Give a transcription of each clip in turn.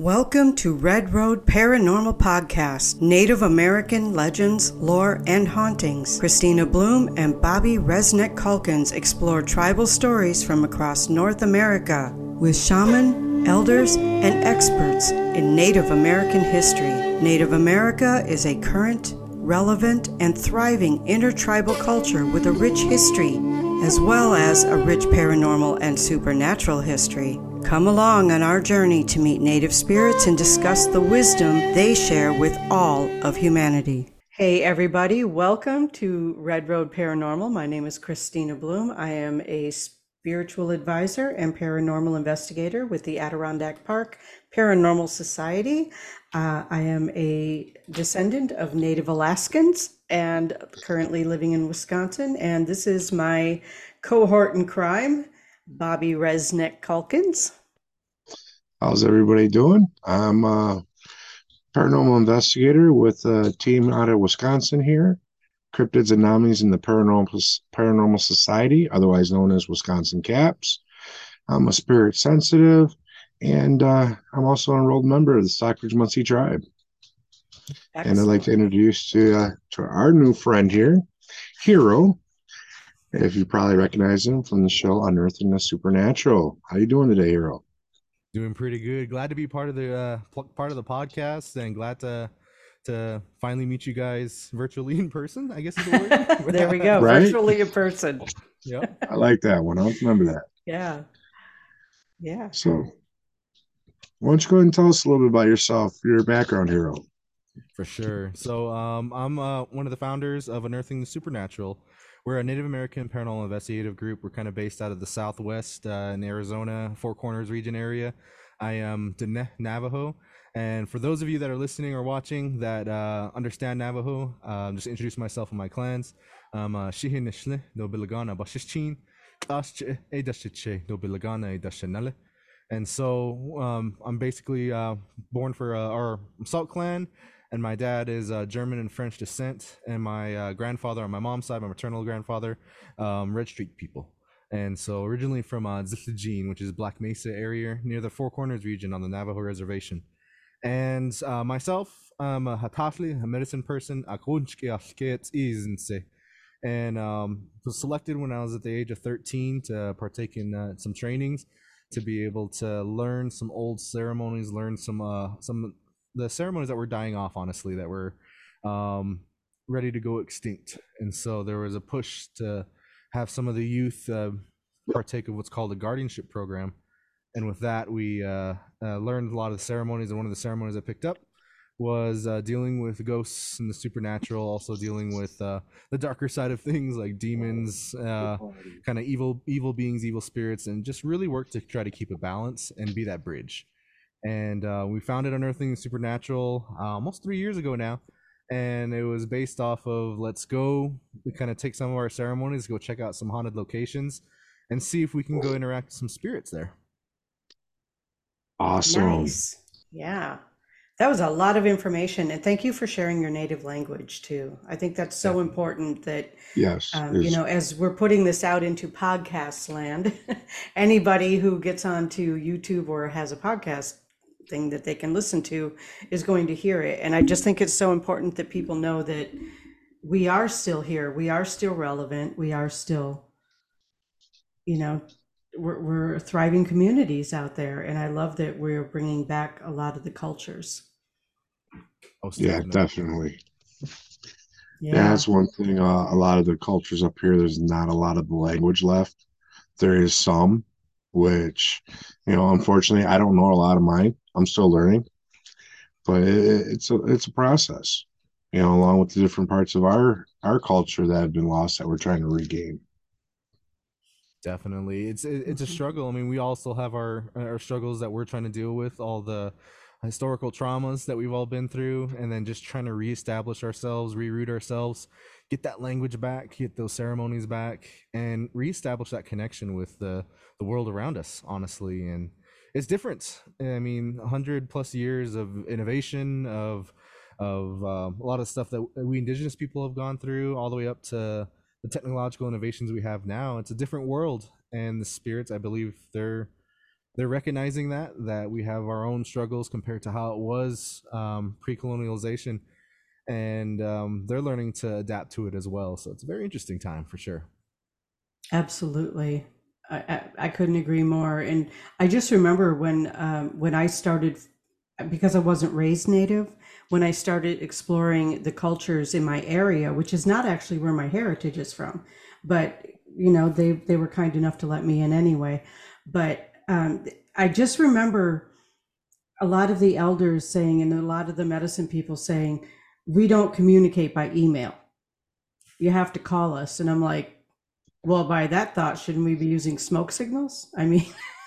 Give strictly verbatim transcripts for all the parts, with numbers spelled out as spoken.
Welcome to Red Road Paranormal Podcast, Native American legends, lore, and hauntings. Christina Bloom and Bobby Resnick Calkins explore tribal stories from across North America with shaman, elders, and experts in Native American history. Native America is a current, relevant, and thriving intertribal culture with a rich history, as well as a rich paranormal and supernatural history. Come along on our journey to meet Native spirits and discuss the wisdom they share with all of humanity. Hey everybody, welcome to Red Road Paranormal. My name is Christina Bloom. I am a spiritual advisor and paranormal investigator with the Adirondack Park Paranormal Society. Uh, I am a descendant of Native Alaskans and currently living in Wisconsin. And this is my cohort in crime, Bobby Resnick Calkins. How's everybody doing? I'm a paranormal investigator with a team out of Wisconsin here, Cryptids and Anomalies in the Paranormal Paranormal Society, otherwise known as Wisconsin CAPS. I'm a spirit sensitive, and uh, I'm also an enrolled member of the Stockbridge Munsee Tribe. Excellent. And I'd like to introduce to, uh, to our new friend here, Hero. If you probably recognize him from the show Unearthing the Supernatural. How you doing today, Hero? Doing pretty good. Glad to be part of the uh, pl- part of the podcast, and glad to to finally meet you guys virtually in person, I guess is the word. There we go, right? Virtually in person. Yep. I like that one. I'll remember that. Yeah. Yeah. So, why don't you go ahead and tell us a little bit about yourself, your background, Hero? For sure. So, um, I'm uh, one of the founders of Unearthing the Supernatural. We're a Native American paranormal investigative group. We're kind of based out of the Southwest uh, in Arizona, Four Corners region area. I am Diné Navajo. And for those of you that are listening or watching that uh, understand Navajo, um, just introduce myself and my clans. I'm Shihin Nishle, no Bilagana Bashichin, Dasche Edashiche, no Bilagana Edashanale. And so um, I'm basically uh, born for uh, our Salt clan. And my dad is uh, German and French descent, and my uh, grandfather on my mom's side, my maternal grandfather, um, Red Streak people. And so originally from uh, Zithagene, which is Black Mesa area near the Four Corners region on the Navajo Reservation. And uh, myself, I'm a Hatafli, a medicine person, and um, was selected when I was at the age of thirteen to partake in uh, some trainings to be able to learn some old ceremonies, learn some uh, some the ceremonies that were dying off, honestly, that were um, ready to go extinct. And so there was a push to have some of the youth uh, partake of what's called a guardianship program. And with that, we uh, uh, learned a lot of the ceremonies. And one of the ceremonies I picked up was uh, dealing with ghosts and the supernatural, also dealing with uh, the darker side of things like demons, uh, kind of evil, evil beings, evil spirits, and just really work to try to keep a balance and be that bridge. And uh, we founded Unearthing the Supernatural uh, almost three years ago now. And it was based off of let's go, we kind of take some of our ceremonies, go check out some haunted locations, and see if we can go interact with some spirits there. Awesome. Nice. Yeah. That was a lot of information. And thank you for sharing your native language too. I think that's so yeah. important that, yes, um, you know, as we're putting this out into podcast land, anybody who gets onto YouTube or has a podcast thing that they can listen to is going to hear it. And I just think it's so important that people know that we are still here. We are still relevant. We are still, you know, we're, we're thriving communities out there. And I love that we're bringing back a lot of the cultures. Oh, yeah, definitely. Yeah. yeah, that's one thing. Uh, a lot of the cultures up here, there's not a lot of the language left. There is some, which, you know, unfortunately, I don't know a lot of mine. I'm still learning, but it, it's a it's a process, you know, along with the different parts of our our culture that have been lost that we're trying to regain. Definitely, it's it's a struggle. I mean, we all still have our our struggles that we're trying to deal with, all the historical traumas that we've all been through, and then just trying to reestablish ourselves, reroot ourselves, get that language back, get those ceremonies back, and reestablish that connection with the the world around us, honestly. And it's different. I mean, a hundred plus years of innovation, of of um, a lot of stuff that we indigenous people have gone through, all the way up to the technological innovations we have now. It's a different world, and the spirits, I believe, they're they're recognizing that that we have our own struggles compared to how it was um, pre-colonialization, and um, they're learning to adapt to it as well. So it's a very interesting time for sure. Absolutely. I, I, I couldn't agree more. And I just remember when um, when I started, because I wasn't raised Native, when I started exploring the cultures in my area, which is not actually where my heritage is from, but you know, they they were kind enough to let me in anyway. But um, I just remember a lot of the elders saying, and a lot of the medicine people saying, we don't communicate by email. You have to call us. And I'm like, well, by that thought, shouldn't we be using smoke signals? I mean,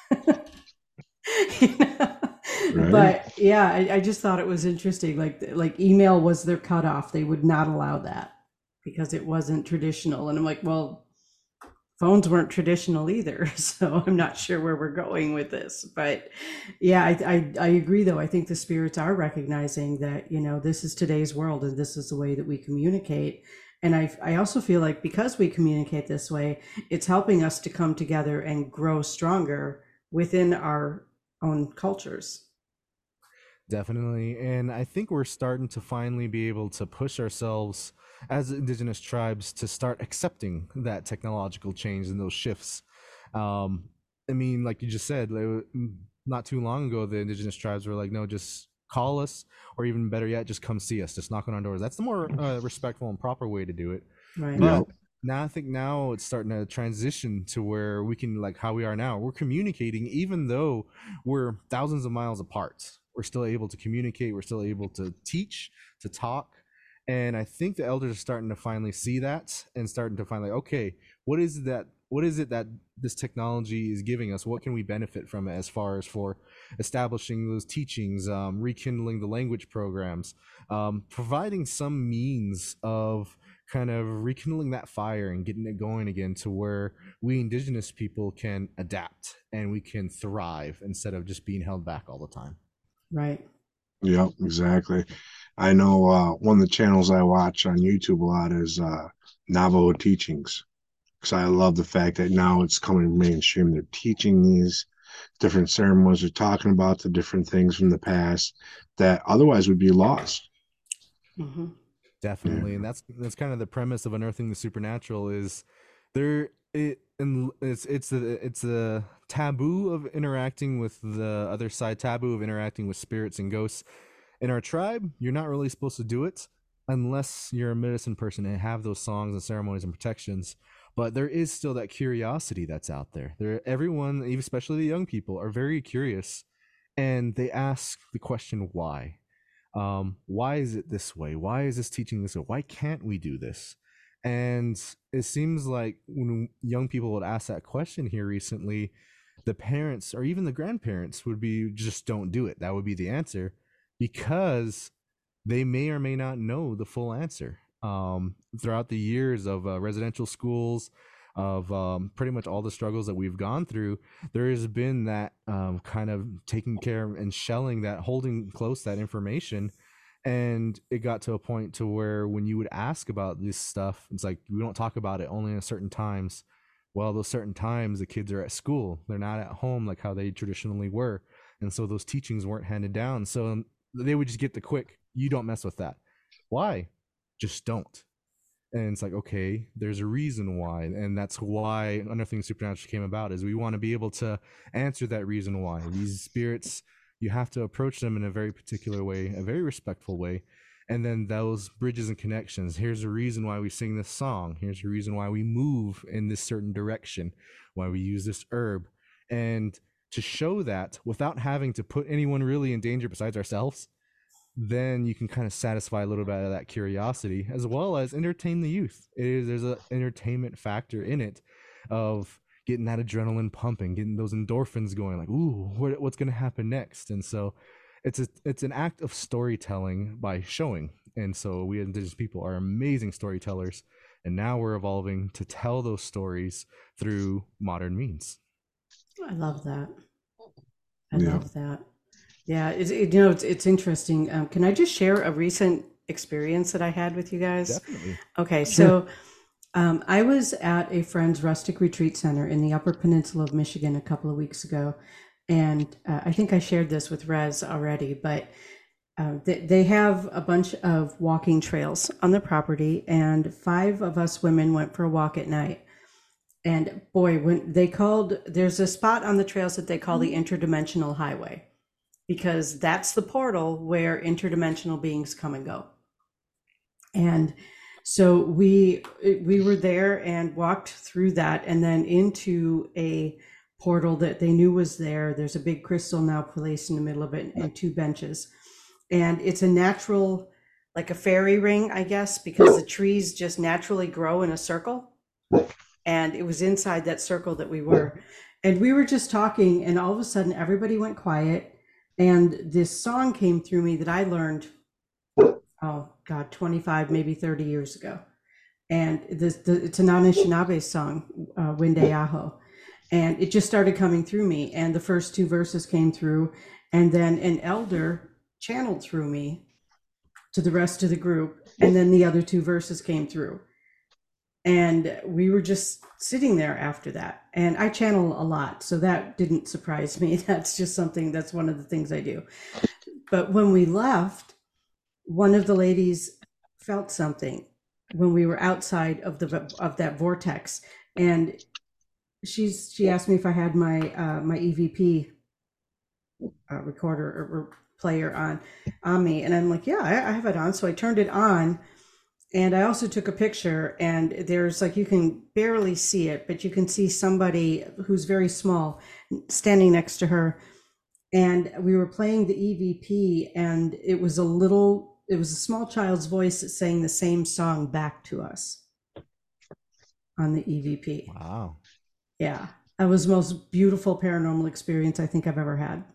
you know? Right. But yeah, I, I just thought it was interesting. Like, like email was their cutoff. They would not allow that because it wasn't traditional. And I'm like, well, phones weren't traditional either. So I'm not sure where we're going with this. But yeah, I, I, I agree, though. I think the spirits are recognizing that, you know, this is today's world and this is the way that we communicate. And I, I also feel like because we communicate this way, it's helping us to come together and grow stronger within our own cultures. Definitely. And I think we're starting to finally be able to push ourselves as indigenous tribes to start accepting that technological change and those shifts. Um, I mean, like you just said, like, not too long ago, the indigenous tribes were like, no, just call us, or even better yet, just come see us, just knock on our doors. That's the more uh, respectful and proper way to do it. Right. But Yep. now I think now it's starting to transition to where we can, like how we are now, we're communicating even though we're thousands of miles apart. We're still able to communicate, we're still able to teach, to talk. And I think the elders are starting to finally see that and starting to find like, okay, what is that what is it that this technology is giving us? What can we benefit from it as far as for establishing those teachings, um, rekindling the language programs, um, providing some means of kind of rekindling that fire and getting it going again to where we indigenous people can adapt and we can thrive instead of just being held back all the time. Right. Yep, exactly. I know uh, one of the channels I watch on YouTube a lot is uh, Navajo Teachings, because I love the fact that now it's coming mainstream. They're teaching these different ceremonies. They're talking about the different things from the past that otherwise would be lost. Mm-hmm. Definitely, Yeah. and that's that's kind of the premise of Unearthing the Supernatural. Is there it and it's it's a it's a taboo of interacting with the other side, taboo of interacting with spirits and ghosts. In our tribe, you're not really supposed to do it unless you're a medicine person and have those songs and ceremonies and protections. But there is still that curiosity that's out there. There, everyone, especially the young people, are very curious, and they ask the question why. Um, why is it this way? Why is this teaching this way? Why can't we do this? And it seems like when young people would ask that question here recently, the parents or even the grandparents would be just don't do it. That would be the answer because they may or may not know the full answer. Um, throughout the years of uh, residential schools, of um, pretty much all the struggles that we've gone through, there has been that um, kind of taking care and shelling that, holding close that information. And it got to a point to where when you would ask about this stuff, it's like, we don't talk about it only at certain times. Well, those certain times the kids are at school, they're not at home like how they traditionally were. And so those teachings weren't handed down. So they would just get the quick, you don't mess with that. Why? Just don't. And it's like, okay, there's a reason why. And that's why Unearthing Supernatural came about, is we want to be able to answer that reason why. These spirits, you have to approach them in a very particular way, a very respectful way. And then those bridges and connections. Here's a reason why we sing this song. Here's a reason why we move in this certain direction, why we use this herb. And to show that without having to put anyone really in danger besides ourselves, then you can kind of satisfy a little bit of that curiosity as well as entertain the youth. It is, there's an entertainment factor in it of getting that adrenaline pumping, getting those endorphins going, like, ooh, what, what's going to happen next? And so it's a, it's an act of storytelling by showing. And so we indigenous people are amazing storytellers. And now we're evolving to tell those stories through modern means. I love that. I Yeah. love that. Yeah, it's, it, you know, it's, it's interesting. Um, can I just share a recent experience that I had with you guys? Definitely. Okay, so um, I was at a friend's rustic retreat center in the Upper Peninsula of Michigan a couple of weeks ago, And uh, I think I shared this with Rez already, but uh, they, they have a bunch of walking trails on the property, and five of us women went for a walk at night. And boy, when they called, there's a spot on the trails that they call the interdimensional highway, because that's the portal where interdimensional beings come and go. And so we we were there and walked through that, and then into a portal that they knew was there. There's a big crystal now placed in the middle of it, and two benches. And it's a natural, like a fairy ring, I guess, because the trees just naturally grow in a circle. And it was inside that circle that we were. And we were just talking, and all of a sudden everybody went quiet. And this song came through me that I learned, oh God, twenty-five, maybe thirty years ago. And this, the, it's a Anishinaabe song, uh, Winde Aho. And it just started coming through me. And the first two verses came through. And then an elder channeled through me to the rest of the group. And then the other two verses came through. And we were just sitting there after that. And I channel a lot, so that didn't surprise me. That's just something, that's one of the things I do. But when we left, one of the ladies felt something when we were outside of the of that vortex. And she's she asked me if I had my uh, my E V P uh, recorder or, or player on on me. And I'm like, yeah, I, I have it on. So I turned it on. And I also took a picture, and there's like, you can barely see it, but you can see somebody who's very small standing next to her. And we were playing the E V P, and it was a little, it was a small child's voice that sang the same song back to us on the E V P. Wow. Yeah. That was the most beautiful paranormal experience I think I've ever had.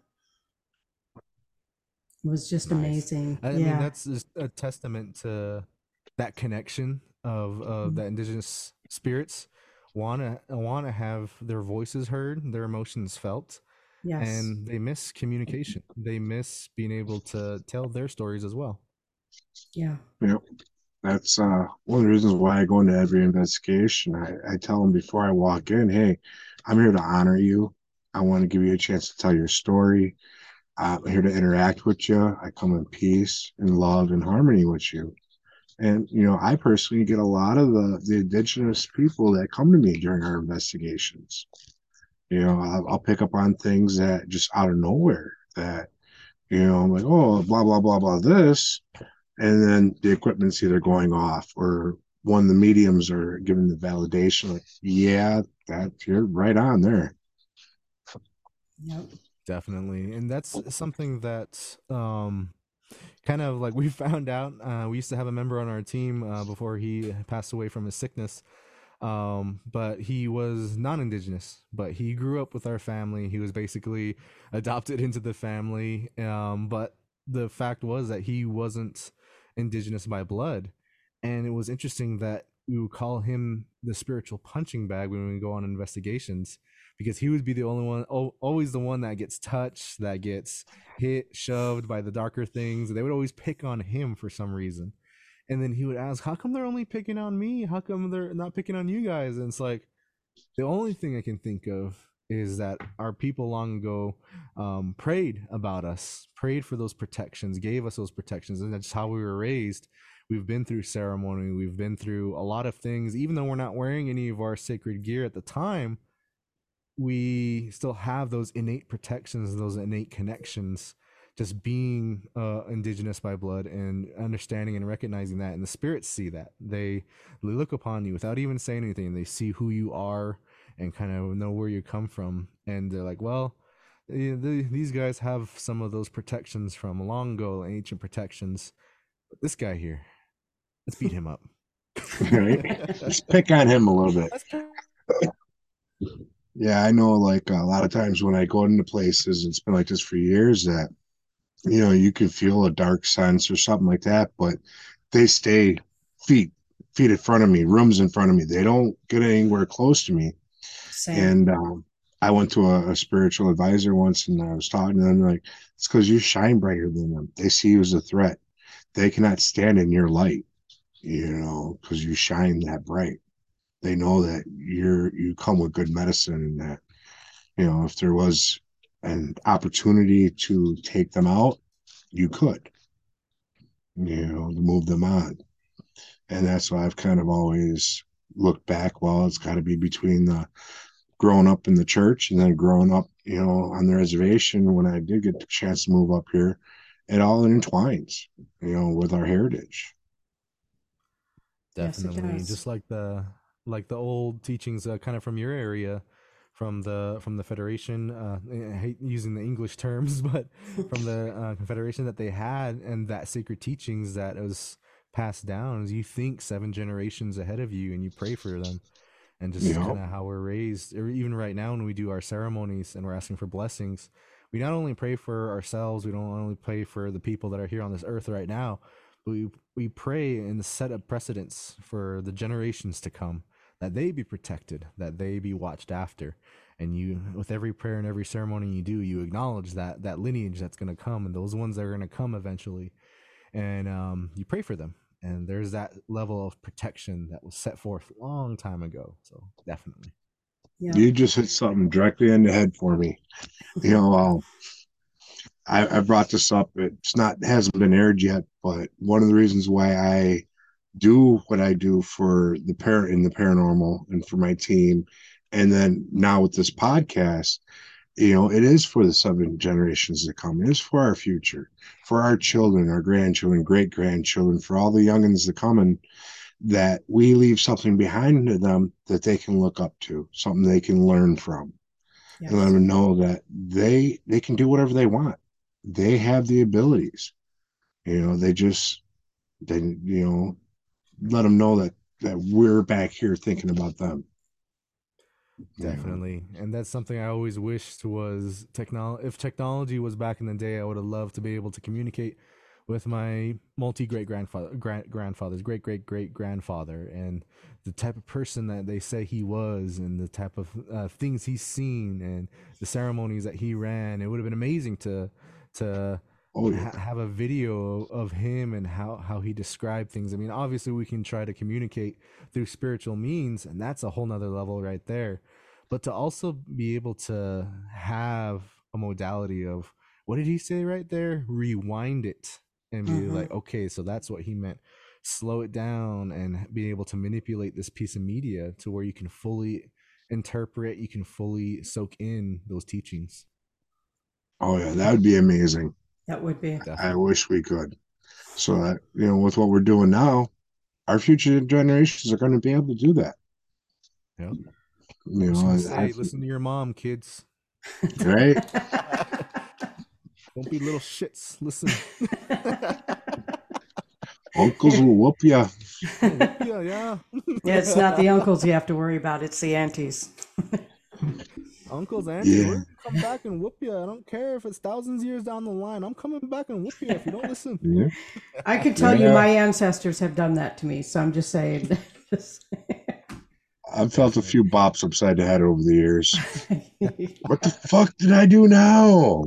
It was just Nice. amazing. I yeah. mean, that's just a testament to that connection of of the indigenous spirits want to want to have their voices heard, their emotions felt, Yes. and they miss communication. They miss being able to tell their stories as well. Yeah. Yep. That's uh, one of the reasons why I go into every investigation. I, I tell them before I walk in, hey, I'm here to honor you. I want to give you a chance to tell your story. I'm here to interact with you. I come in peace and love and harmony with you. And, you know, I personally get a lot of the, the indigenous people that come to me during our investigations. You know, I'll, I'll pick up on things that just out of nowhere that, you know, I'm like, oh, blah, blah, blah, blah, this. And then the equipment's either going off, or one of the mediums are giving the validation, like, yeah, that you're right on there. Yep. Definitely. And that's something that um kind of like we found out. Uh, we used to have a member on our team uh, before he passed away from his sickness. Um, but he was non-indigenous, but he grew up with our family. He was basically adopted into the family. Um, but the fact was that he wasn't indigenous by blood. And it was interesting that we would call him the spiritual punching bag when we go on investigations, because he would be the only one, always the one that gets touched, that gets hit, shoved by the darker things. They would always pick on him for some reason. And then he would ask, how come they're only picking on me? How come they're not picking on you guys? And it's like, the only thing I can think of is that our people long ago um, prayed about us, prayed for those protections, gave us those protections. And that's how we were raised. We've been through ceremony. We've been through a lot of things. Even though we're not wearing any of our sacred gear at the time, we still have those innate protections, those innate connections, just being uh, indigenous by blood and understanding and recognizing that. And the spirits see that. They, they look upon you without even saying anything. They see who you are and kind of know where you come from. And they're like, well, they, they, these guys have some of those protections from long ago, ancient protections. But this guy here, let's beat him up. Right? Let's pick on him a little bit. Yeah, I know, like, a lot of times when I go into places, it's been like this for years, that, you know, you can feel a dark sense or something like that, but they stay feet, feet in front of me, rooms in front of me. They don't get anywhere close to me. Same. And um, I went to a, a spiritual advisor once, and I was talking to them, like, it's because you shine brighter than them. They see you as a threat. They cannot stand in your light, you know, because you shine that bright. They know that you're, you come with good medicine, and that, you know, if there was an opportunity to take them out, you could, you know, to move them on. And that's why I've kind of always looked back. Well, it's got to be between the growing up in the church and then growing up, you know, on the reservation. When I did get the chance to move up here, it all entwines, you know, with our heritage. Definitely, Yes, it does. just like the like the old teachings, uh, kind of from your area, from the from the Federation. Uh, I hate using the English terms, but from the uh, Confederation that they had, and that sacred teachings that was passed down. You think seven generations ahead of you, and you pray for them, and You just kind know, of how we're raised. Or even right now, when we do our ceremonies and we're asking for blessings, we not only pray for ourselves, we don't only pray for the people that are here on this earth right now, but we we pray and set a precedence for the generations to come, that they be protected, that they be watched after. And you, with every prayer and every ceremony you do, you acknowledge that that lineage that's going to come, and those ones that are going to come eventually, and um, you pray for them. And there's that level of protection that was set forth a long time ago. So definitely. Yeah. you just hit something directly in the head for me. You know, um, I, I brought this up. It's not hasn't been aired yet, but one of the reasons why I do what I do for the par in the paranormal and for my team, and then now with this podcast, you know, it is for the seven generations to come. It is for our future, for our children, our grandchildren, great grandchildren, for all the youngins to come, and that we leave something behind to them that they can look up to, something they can learn from, Yes. and let them know that they they can do whatever they want. They have the abilities. You know, they just they you know let them know that that we're back here thinking about them. You know? Definitely. And that's something I always wished was technology. If technology was back in the day, I would have loved to be able to communicate with my multi great grandfather, grand, grandfather's great great great grandfather, and the type of person that they say he was, and the type of uh, things he's seen, and the ceremonies that he ran. It would have been amazing to to Oh yeah, ha- have a video of him and how how he described things. I mean, obviously we can try to communicate through spiritual means, and that's a whole nother level right there. But to also be able to have a modality of, what did he say right there? Rewind it and be Mm-hmm. like, okay, so that's what he meant. Slow it down and be able to manipulate this piece of media to where you can fully interpret, you can fully soak in those teachings. oh yeah, that would be amazing. That would be. I Definitely. wish we could. So that, you know, with what we're doing now, our future generations are going to be able to do that. Yeah. You I'm just know, gonna I, I say, listen to your mom, kids. right? Don't be little shits. Listen. Uncles will whoop you. I'll whoop ya, yeah. Yeah, it's not the uncles you have to worry about, it's the aunties. Uncles, aunties, we're Yeah, gonna come back and whoop you. I don't care if it's thousands of years down the line. I'm coming back and whoop you if you don't listen. yeah, I can tell you yeah. my ancestors have done that to me, so I'm just saying. I've felt a Definitely. few bops upside the head over the years. What the fuck did I do now?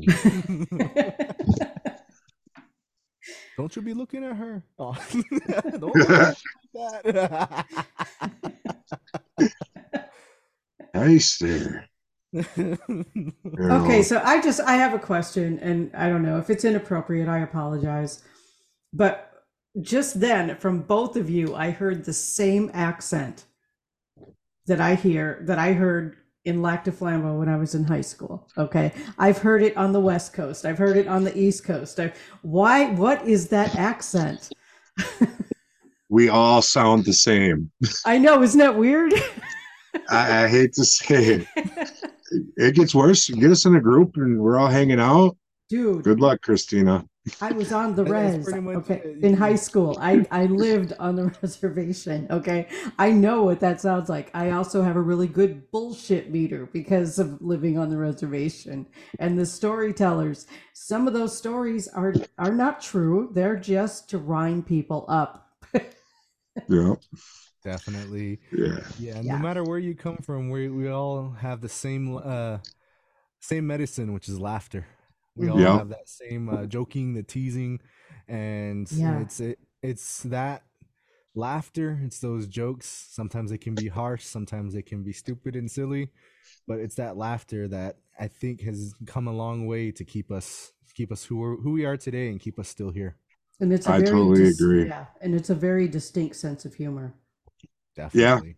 Don't you be looking at her. Oh. Don't look at her like that. Nice there. You Okay, know, so I just I have a question, and I don't know if it's inappropriate. I apologize, but just then from both of you, I heard the same accent that I hear that I heard in Lac du Flambeau when I was in high school. Okay, I've heard it on the West Coast. I've heard it on the East Coast. I, why? What is that accent? we all sound the same. I know, isn't that weird? I, I hate to say it. It gets worse. Get us in a group and we're all hanging out. Dude, Good luck, Christina. I was on the That's res, pretty much okay, it. in high You- school. I, I lived on the reservation, okay? I know what that sounds like. I also have a really good bullshit meter because of living on the reservation. And the storytellers, some of those stories are are not true. They're just to rhyme people up. Yeah, Definitely. yeah. Yeah, no Yeah. matter where you come from, we we all have the same uh same medicine, which is laughter. We all Mhm. Yeah. have that same uh, joking, the teasing, and Yeah. it's it, it's that laughter. It's those jokes. Sometimes they can be harsh, sometimes they can be stupid and silly, but it's that laughter that I think has come a long way to keep us keep us who are, who we are today and keep us still here. And it's a I very totally dis- agree. yeah, and it's a very distinct sense of humor. Yeah. Definitely.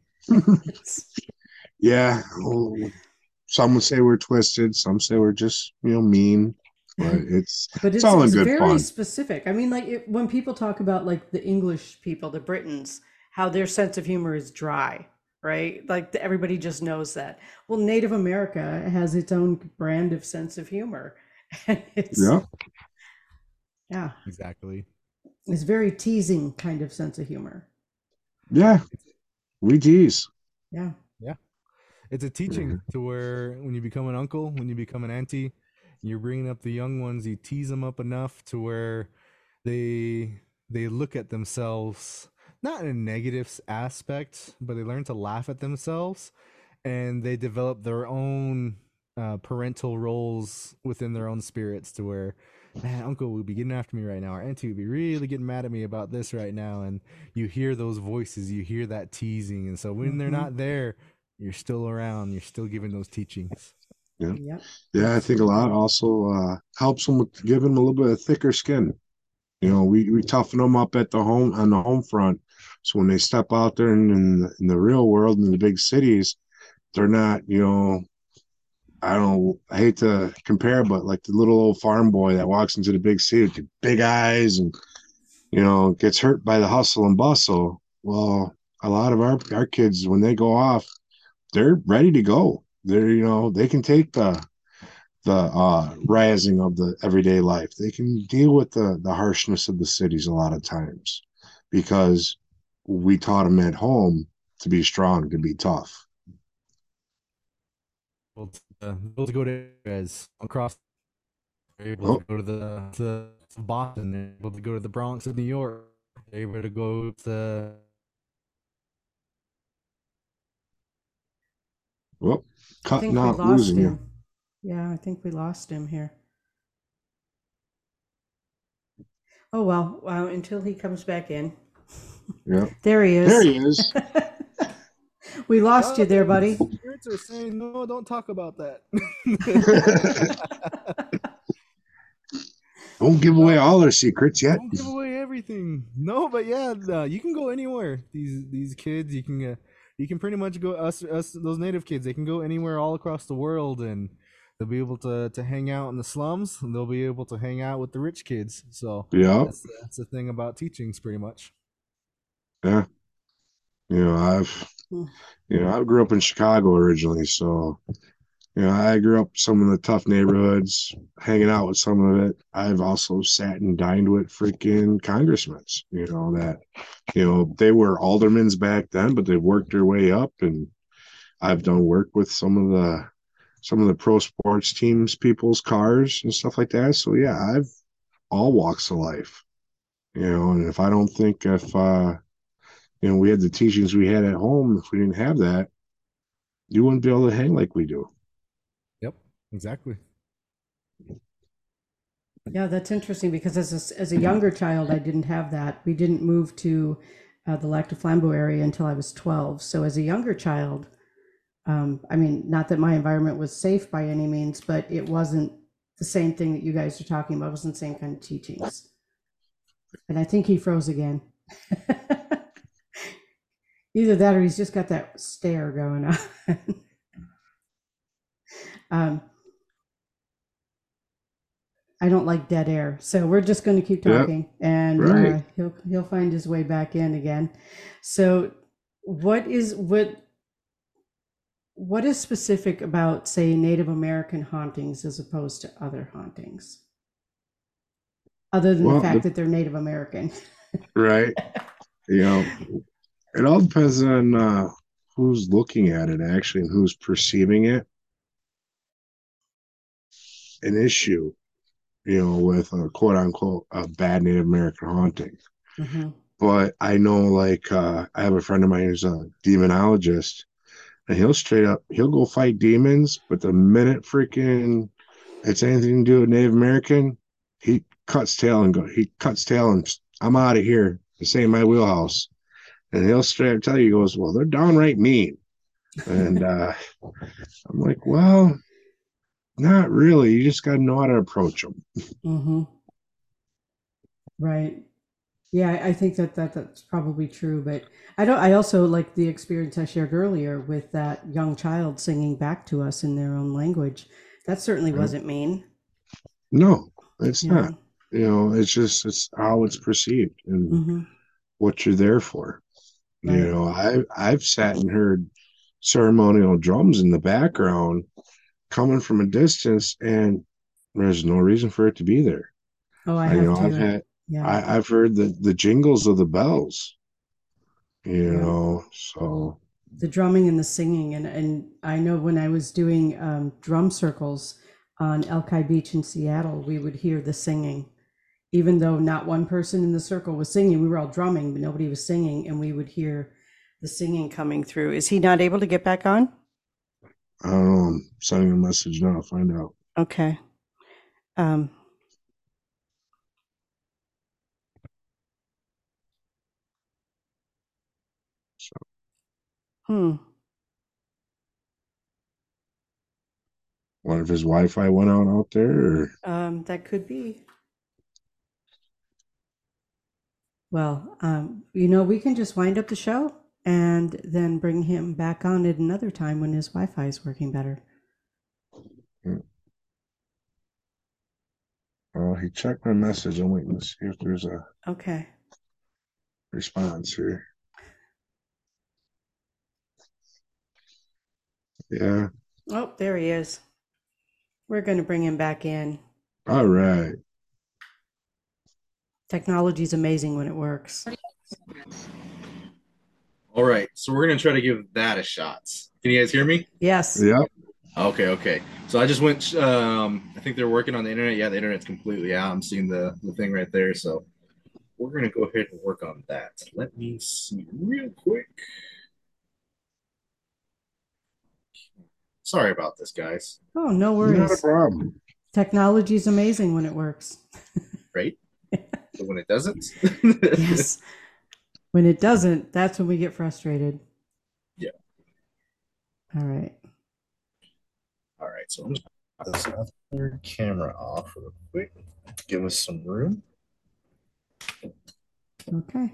Yeah. Oh, some would say we're twisted. Some say we're just, you know, mean. But it's But it's it's all in it's good very fun. specific. I mean, like it, when people talk about like the English people, the Britons, how their sense of humor is dry, right? Like the, everybody just knows that. Well, Native America has its own brand of sense of humor, and it's Yeah. yeah, Exactly. it's very teasing kind of sense of humor. Yeah. We tease. Yeah. Yeah. It's a teaching Mhm. to where when you become an uncle, when you become an auntie, you're bringing up the young ones, you tease them up enough to where they they look at themselves not in a negative aspect, but they learn to laugh at themselves, and they develop their own uh, parental roles within their own spirits to where, man, uncle would be getting after me right now, or auntie would be really getting mad at me about this right now, and you hear those voices, you hear that teasing, and so when they're Hmm. not there, you're still around, you're still giving those teachings. Yeah. Yep. Yeah. I think a lot Absolutely. also uh, helps them with giving them a little bit of thicker skin. You Yep. know, we, we toughen them up at the home on the home front. So when they step out there in, in, the, in the real world in the big cities, they're not, you know, I don't I hate to compare, but like the little old farm boy that walks into the big city with the big eyes and, you know, gets hurt by the hustle and bustle. Well, a lot of our, our kids, when they go off, they're ready to go. They're, you know, they can take the the uh rising of the everyday life. They can deal with the the harshness of the cities a lot of times because we taught them at home to be strong, to be tough. Able to, uh, able to go to as across, they're able to Oh, go to the to Boston, they're able to go to the Bronx of New York, they're able to go to well, I cutting think we out, lost losing you. him. Yeah, I think we lost him here. Oh well, well, until he comes back in. Yeah, There he there is. he is. We lost you there, Jonathan, the buddy. spirits are saying no, don't talk about that. Don't give away No, all our secrets yet. don't give away everything. No, but yeah, uh, you can go anywhere. These these kids, you can uh, you can pretty much go us us those native kids. They can go anywhere all across the world, and they'll be able to to hang out in the slums, and they'll be able to hang out with the rich kids. So Yeah, that's the, that's the thing about teachings, pretty much. yeah. You know, I've you know, I grew up in Chicago originally, so you know, I grew up some of the tough neighborhoods, hanging out with some of it. I've also sat and dined with freaking congressmen, you know, that, you know, they were aldermans back then, but they worked their way up. And I've done work with some of the, some of the pro sports teams, people's cars and stuff like that. So yeah, I've all walks of life, you know, and if I don't think if, uh, you know, we had the teachings we had at home, if we didn't have that, you wouldn't be able to hang like we do. Yep, exactly. Yeah, that's interesting because as a, as a younger child, I didn't have that. We didn't move to uh, the Lac du Flambeau area until I was twelve. So as a younger child, um, I mean, not that my environment was safe by any means, but it wasn't the same thing that you guys are talking about. It wasn't the same kind of teachings. And I think he froze again. Either that or he's just got that stare going on. um, I don't like dead air, so we're just going to keep Yeah, talking, and right. uh, he'll he'll find his way back in again. So, what is what what is specific about, say, Native American hauntings as opposed to other hauntings, other than the Well, fact the, that they're Native American? right. You know, it all depends on uh, who's looking at it actually and who's perceiving it an issue, you know, with a quote unquote a bad Native American haunting. Hmm. But I know, like, uh, I have a friend of mine who's a demonologist, and he'll straight up he'll go fight demons, but the minute freaking it's anything to do with Native American, he cuts tail and go he cuts tail and I'm out of here. This ain't my wheelhouse. And he'll straight up tell you, he goes, well, they're downright mean. And uh, I'm like, well, not really. You just got to know how to approach them. Mm-hmm. Right. Yeah, I I think that, that that's probably true, but I don't. I also like the experience I shared earlier with that young child singing back to us in their own language. That certainly wasn't mean. No, it's You not. know. You know, it's just it's how it's perceived and Mm-hmm. what you're there for. You Right. know, I I've sat and heard ceremonial drums in the background coming from a distance, and there's no reason for it to be there. Oh, I I, you have know, I've to. had Yeah. I, I've heard the the jingles of the bells. You Yeah. know, so The drumming and the singing, and and I know when I was doing um, drum circles on Elk Beach in Seattle, we would hear the singing, even though not one person in the circle was singing. We were all drumming, but nobody was singing, and we would hear the singing coming through. Is he not able to get back on? I don't know. I'm sending a message now. Find out. Okay. Um, So, hmm. wonder if his Wi-Fi went out out there, or Um, that could be. Well, um, you know, we can just wind up the show and then bring him back on at another time when his Wi-Fi is working better. well, he checked my message. I'm waiting to see if there's a Okay. response here. Yeah. Oh, there he is. We're going to bring him back in. All right. Technology's amazing when it works. All right, so we're gonna try to give that a shot. Can you guys hear me? Yes. Yep. Okay, okay. So I just went. Um, I think they're working on the internet. Yeah, the internet's completely out. I'm seeing the the thing right there. So we're gonna go ahead and work on that. Let me see real quick. Sorry about this, guys. Oh, no Not a worries. problem. Technology's amazing when it works. Right? But when it doesn't, Yes. When it doesn't, that's when we get frustrated. Yeah. All right. All right. So I'm just put this other camera off real quick. Give us some room. Okay.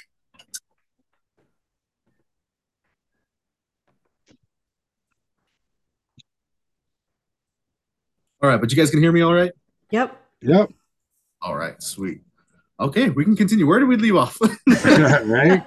All right, but you guys can hear me all right? Yep. Yep. All right, sweet. Okay, we can continue. Where did we leave off? Right.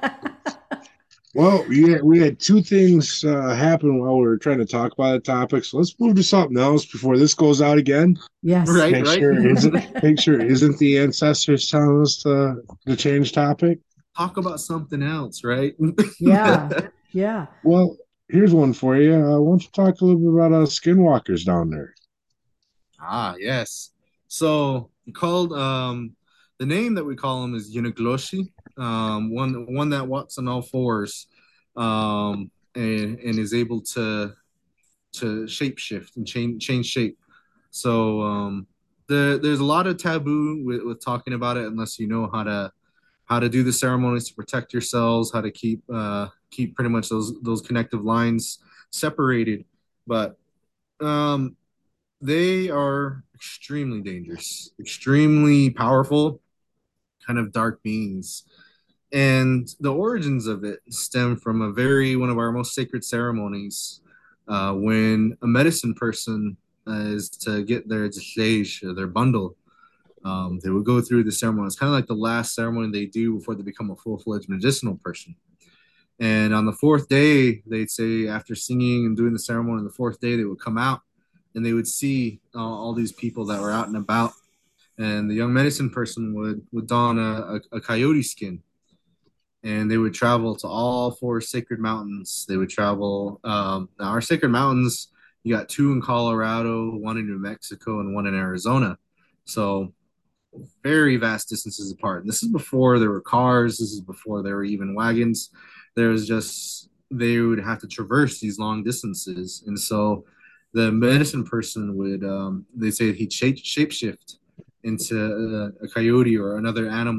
Well, we had, we had two things uh, happen while we were trying to talk about the topic. So let's move to something else before this goes out again. Yes. Right, Make right. sure it isn't make sure it isn't the ancestors telling us to to change topic. Talk about something else, right? Yeah. Yeah. Well, here's one for you. Uh, why don't you talk a little bit about uh, skinwalkers down there? Ah, yes. So called um the name that we call him is Unigloshi, um, one one that walks on all fours, um, and and is able to to shape shift and change change shape. So um, the there's a lot of taboo with, with talking about it unless you know how to how to do the ceremonies to protect yourselves, how to keep uh, keep pretty much those those connective lines separated. But um, they are extremely dangerous, extremely powerful, kind of dark beings. And the origins of it stem from a very one of our most sacred ceremonies, uh, when a medicine person uh, is to get their stage, their bundle. Um, they would go through the ceremony. It's kind of like the last ceremony they do before they become a full fledged medicinal person. And on the fourth day, they'd say, after singing and doing the ceremony, on the fourth day, they would come out and they would see uh, all these people that were out and about. And the young medicine person would, would don a, a, a coyote skin, and they would travel to all four sacred mountains. They would travel. Um, now, our sacred mountains, you got two in Colorado, one in New Mexico, and one in Arizona. So very vast distances apart. And this is before there were cars. This is before there were even wagons. There was just, they would have to traverse these long distances. And so the medicine person would, um, they say he'd shape shapeshift into a, a coyote or another animal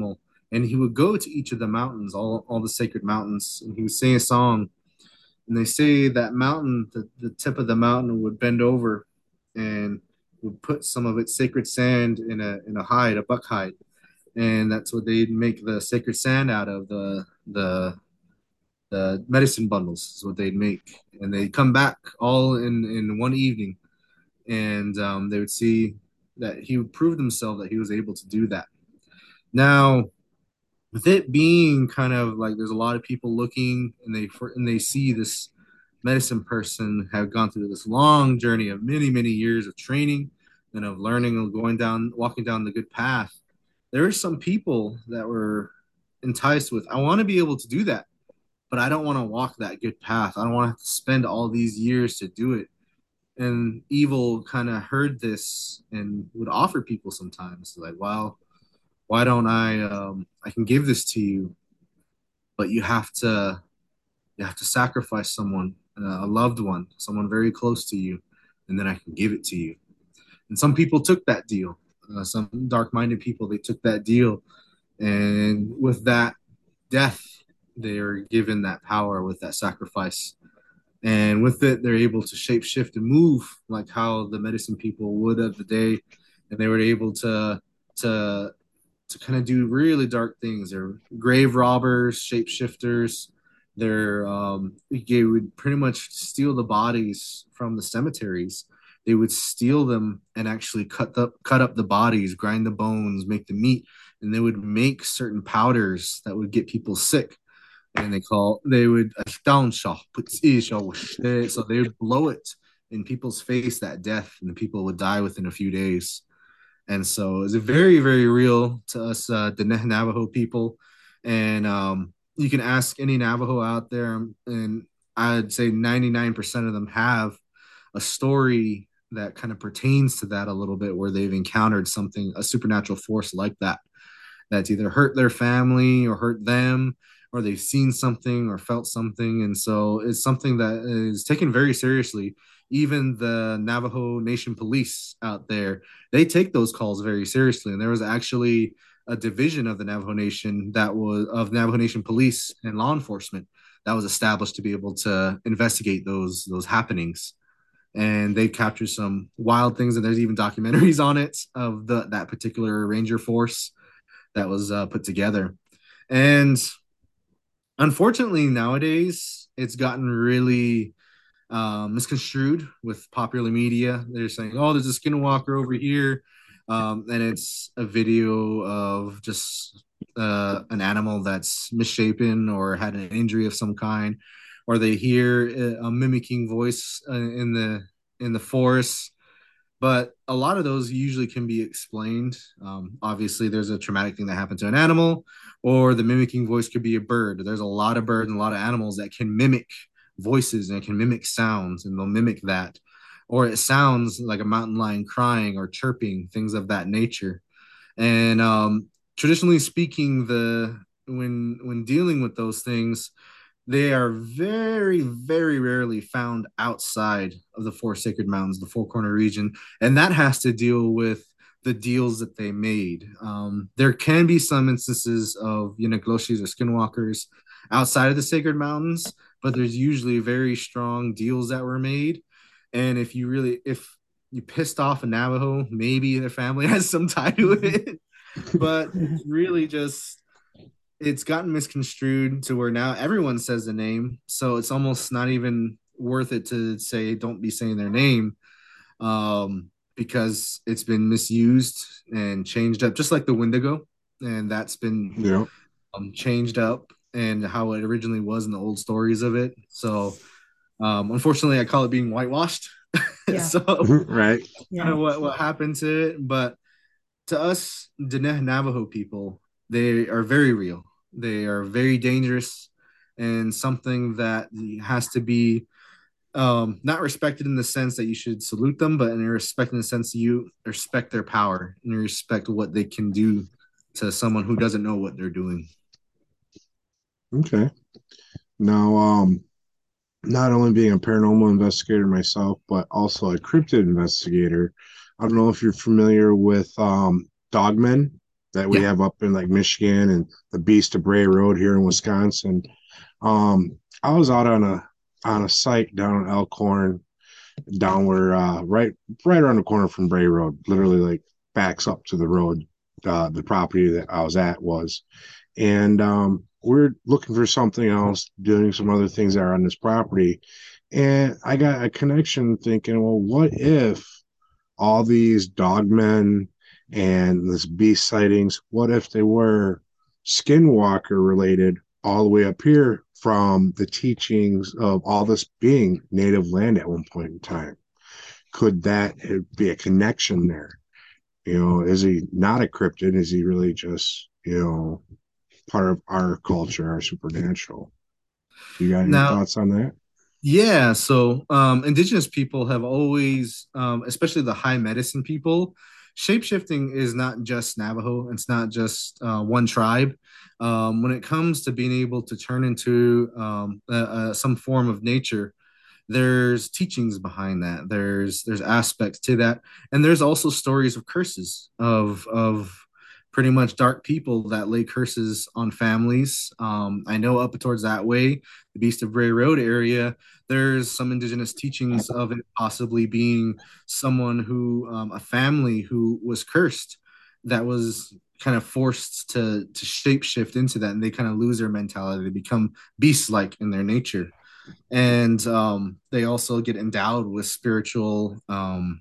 and he would go to each of the mountains, all all the sacred mountains, and he would sing a song. And they say that mountain, the, the tip of the mountain would bend over and would put some of its sacred sand in a in a hide, a buck hide, and that's what they'd make the sacred sand out of. The the the medicine bundles is what they'd make, and they'd come back all in in one evening, and um, they would see that he would prove himself that he was able to do that. Now, with it being kind of like there's a lot of people looking, and they and they see this medicine person have gone through this long journey of many many years of training and of learning and going down walking down the good path. There are some people that were enticed with, I want to be able to do that, but I don't want to walk that good path. I don't want to have to spend all these years to do it. And evil kind of heard this and would offer people sometimes like, well, why don't I um, I can give this to you, but you have to you have to sacrifice someone, uh, a loved one, someone very close to you, and then I can give it to you. And some people took that deal. Uh, some dark-minded people, they took that deal, and with that death, they are given that power with that sacrifice. And with it, they're able to shape shift and move like how the medicine people would of the day, and they were able to to to kind of do really dark things. They're grave robbers, shapeshifters. They're um, they would pretty much steal the bodies from the cemeteries. They would steal them and actually cut the cut up the bodies, grind the bones, make the meat, and they would make certain powders that would get people sick. And they call they would so they would blow it in people's face, that death, and the people would die within a few days. And so it's very, very real to us, uh, the Navajo people. And um, you can ask any Navajo out there, and I'd say ninety-nine percent of them have a story that kind of pertains to that a little bit, where they've encountered something, a supernatural force like that, that's either hurt their family or hurt them, or they've seen something or felt something. And so it's something that is taken very seriously. Even the Navajo Nation police out there, they take those calls very seriously. And there was actually a division of the Navajo Nation that was of Navajo Nation police and law enforcement that was established to be able to investigate those those happenings. And they captured some wild things, and there's even documentaries on it of the that particular ranger force that was uh, put together. And unfortunately, nowadays it's gotten really um, misconstrued with popular media. They're saying, "Oh, there's a skinwalker over here," um, and it's a video of just uh, an animal that's misshapen or had an injury of some kind, or they hear a mimicking voice uh, in the in the forest. But a lot of those usually can be explained. Um, obviously, there's a traumatic thing that happened to an animal, or the mimicking voice could be a bird. There's a lot of birds and a lot of animals that can mimic voices and can mimic sounds, and they'll mimic that. Or it sounds like a mountain lion crying or chirping, things of that nature. And um, traditionally speaking, the when when dealing with those things, they are very, very rarely found outside of the four sacred mountains, the four corner region. And that has to deal with the deals that they made. Um, there can be some instances of Unagloshis or skinwalkers outside of the sacred mountains, but there's usually very strong deals that were made. And if you really, if you pissed off a Navajo, maybe their family has some tie to it. But it's really just, it's gotten misconstrued to where now everyone says the name. So it's almost not even worth it to say, don't be saying their name, um, because it's been misused and changed up, just like the Wendigo. And that's been Yeah. um, changed up and how it originally was in the old stories of it. So um, unfortunately, I call it being whitewashed. Yeah. So Right. Yeah. kind of what, what happened to it. But to us, Diné Navajo people, they are very real. They are very dangerous, and something that has to be um, not respected in the sense that you should salute them, but in respect in the sense that you respect their power and you respect what they can do to someone who doesn't know what they're doing. Okay. Now, um, not only being a paranormal investigator myself, but also a cryptid investigator. I don't know if you're familiar with um, dogmen that we Yeah. have up in like Michigan and the Beast of Bray Road here in Wisconsin. Um, I was out on a on a site down in Elkhorn, down where uh, right right around the corner from Bray Road, literally like backs up to the road. Uh, the property that I was at was, and um, we're looking for something else, doing some other things that are on this property, and I got a connection thinking, well, what if all these dogmen and this beast sightings, what if they were skinwalker related all the way up here from the teachings of all this being native land at one point in time? Could that be a connection there? You know, is he not a cryptid? Is he really just, you know, part of our culture, our supernatural? You got any Now, thoughts on that? yeah, so um, indigenous people have always, um, especially the high medicine people, shapeshifting is not just Navajo. It's not just uh, one tribe. Um, when it comes to being able to turn into um, uh, uh, some form of nature, there's teachings behind that. There's there's aspects to that, and there's also stories of curses of of pretty much dark people that lay curses on families. Um, I know up towards that way, the Beast of Bray Road area, there's some indigenous teachings of it possibly being someone who, um, a family who was cursed, that was kind of forced to to shapeshift into that, and they kind of lose their mentality. They become beast-like in their nature, and um, they also get endowed with spiritual. Um,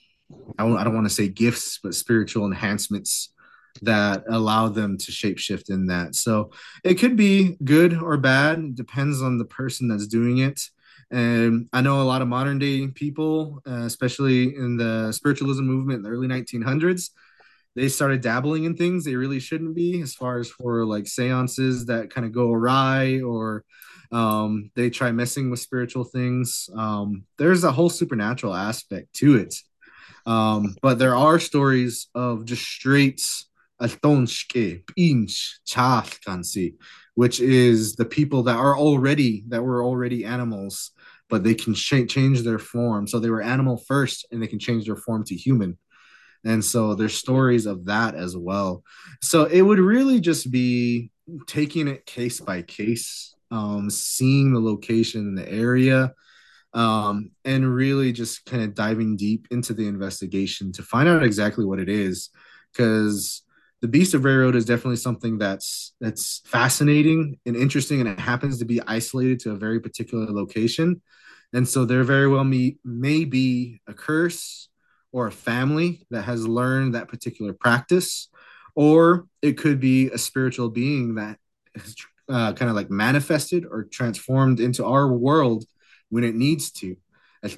I don't, I don't want to say gifts, but spiritual enhancements that allow them to shapeshift in that. So it could be good or bad. It depends on the person that's doing it. And I know a lot of modern day people, uh, especially in the spiritualism movement in the early nineteen hundreds, they started dabbling in things they really shouldn't be, as far as for like seances that kind of go awry, or um, they try messing with spiritual things. Um, there's a whole supernatural aspect to it. Um, but there are stories of just straight Altonshke, Pinch, Chachkansi, which is the people that are already, that were already animals, but they can sh- change their form. So they were animal first and they can change their form to human. And so there's stories of that as well. So it would really just be taking it case by case, um, seeing the location in the area, um, and really just kind of diving deep into the investigation to find out exactly what it is. Because the Beast of Railroad is definitely something that's that's fascinating and interesting, and it happens to be isolated to a very particular location. And so there very well may, may be a curse or a family that has learned that particular practice, or it could be a spiritual being that has uh, kind of like manifested or transformed into our world when it needs to. Like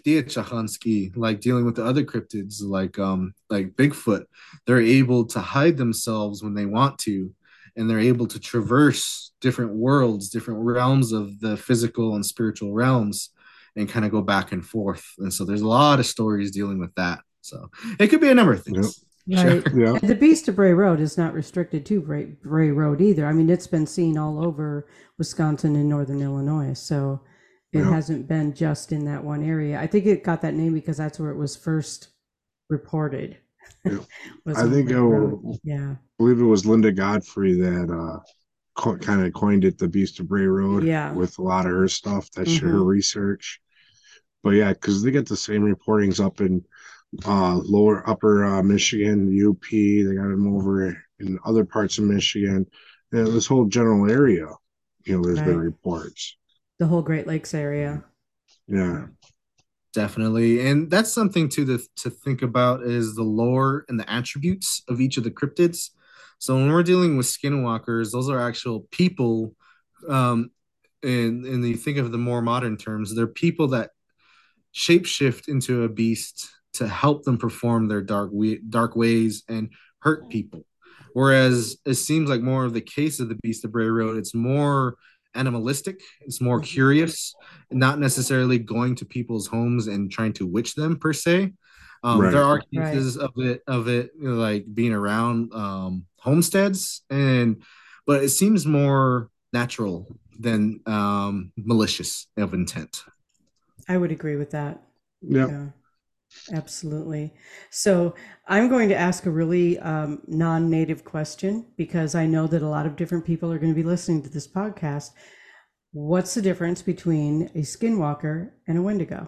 dealing with the other cryptids, like um, like Bigfoot, they're able to hide themselves when they want to, and they're able to traverse different worlds, different realms of the physical and spiritual realms, and kind of go back and forth. And so there's a lot of stories dealing with that. So it could be a number of Yep. things. Right. Sure. Yeah. And the Beast of Bray Road is not restricted to Bray, Bray Road either. I mean, it's been seen all over Wisconsin and northern Illinois. So it Yeah. hasn't been just in that one area. I think it got that name because that's where it was first reported. Yeah. Was I on think Bray I Road. will- Yeah. believe it was Linda Godfrey that uh, co- kind of coined it the Beast of Bray Road Yeah. with a lot of her stuff. That's her Mhm. research. But yeah, because they get the same reportings up in uh, lower upper uh, Michigan, U P. They got them over in other parts of Michigan. And this whole general area, you know, there's been Right. reports. The whole Great Lakes area. Yeah. Definitely. And that's something to the, to think about is the lore and the attributes of each of the cryptids. So when we're dealing with skinwalkers, those are actual people. Um, and, and you think of the more modern terms, they're people that shapeshift into a beast to help them perform their dark we- dark ways and hurt people. Whereas it seems like more of the case of the Beast of Bray Road, it's more animalistic, it's more curious, not necessarily going to people's homes and trying to witch them per se. Um, there Right. are Right. cases of it of it you know, like being around um, homesteads, and but it seems more natural than um, malicious of intent. I would agree with that. Yeah. Yeah. Absolutely. So I'm going to ask a really um, non-native question because I know that a lot of different people are going to be listening to this podcast. What's the difference between a skinwalker and a Wendigo?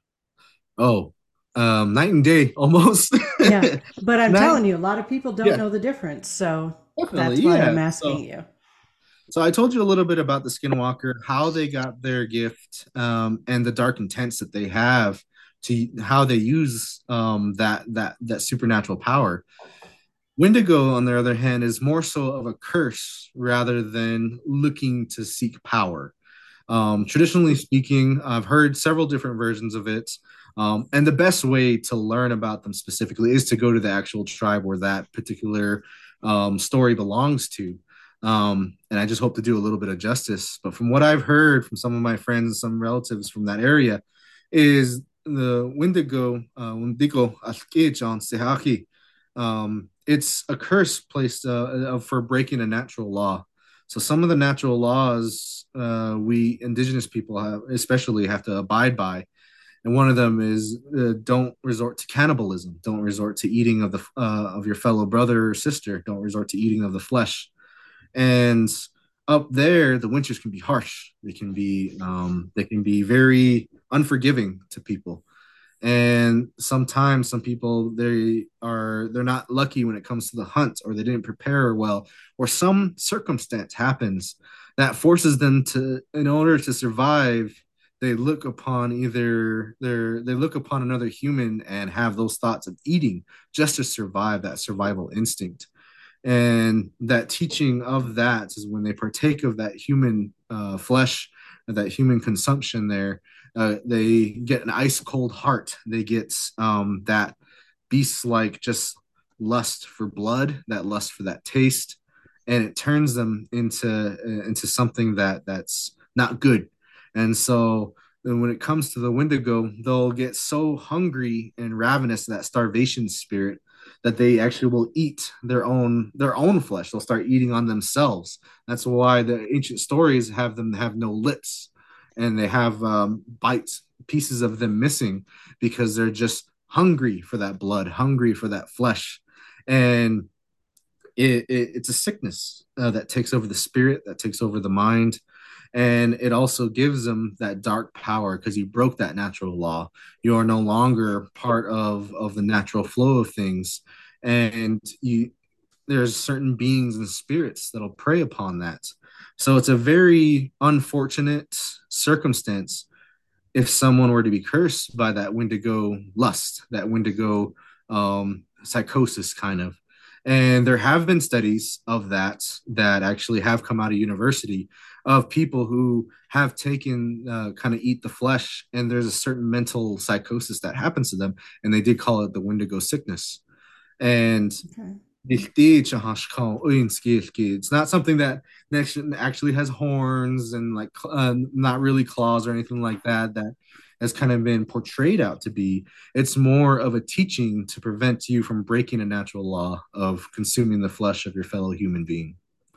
Oh, um, night and day almost. Yeah, but I'm Night, telling you, a lot of people don't yeah, know the difference. So definitely, that's why yeah. I'm So, asking you. so I told you a little bit about the Skinwalker, how they got their gift, um, and the dark intents that they have to how they use um, that that that supernatural power. Wendigo, on the other hand, is more so of a curse rather than looking to seek power. Um, traditionally speaking, I've heard several different versions of it. Um, and the best way to learn about them specifically is to go to the actual tribe where that particular um, story belongs to. Um, and I just hope to do a little bit of justice. But from what I've heard from some of my friends, some relatives from that area, is the Wendigo, uh, Wendigo Alkij on Sehaki. Um, it's a curse placed uh, for breaking a natural law. So some of the natural laws uh, we indigenous people have, especially have to abide by, and one of them is uh, don't resort to cannibalism, don't resort to eating of the uh, of your fellow brother or sister, don't resort to eating of the flesh. And up there, the winters can be harsh. They can be um, they can be very unforgiving to people, and sometimes some people they are they're not lucky when it comes to the hunt, or they didn't prepare well, or some circumstance happens that forces them to, in order to survive, they look upon either their they look upon another human and have those thoughts of eating just to survive, that survival instinct. And that teaching of that is when they partake of that human uh, flesh, that human consumption there, uh, they get an ice cold heart. They get um, that beast like just lust for blood, that lust for that taste, and it turns them into uh, into something that that's not good. And so then when it comes to the Wendigo, they'll get so hungry and ravenous, that starvation spirit, that they actually will eat their own their own flesh. They'll start eating on themselves. That's why the ancient stories have them have no lips, and they have um, bites, pieces of them missing, because they're just hungry for that blood, hungry for that flesh. And it, it, it's a sickness uh, that takes over the spirit, that takes over the mind. And it also gives them that dark power because you broke that natural law. You are no longer part of, of the natural flow of things. And you there's certain beings and spirits that'll prey upon that. So it's a very unfortunate circumstance if someone were to be cursed by that Wendigo lust, that Wendigo um, psychosis, kind of. And there have been studies of that that actually have come out of university, of people who have taken uh, kind of eat the flesh, and there's a certain mental psychosis that happens to them, and they did call it the Wendigo sickness. And Okay. it's not something that actually has horns and like uh, not really claws or anything like that that has kind of been portrayed out to be. It's more of a teaching to prevent you from breaking a natural law of consuming the flesh of your fellow human being.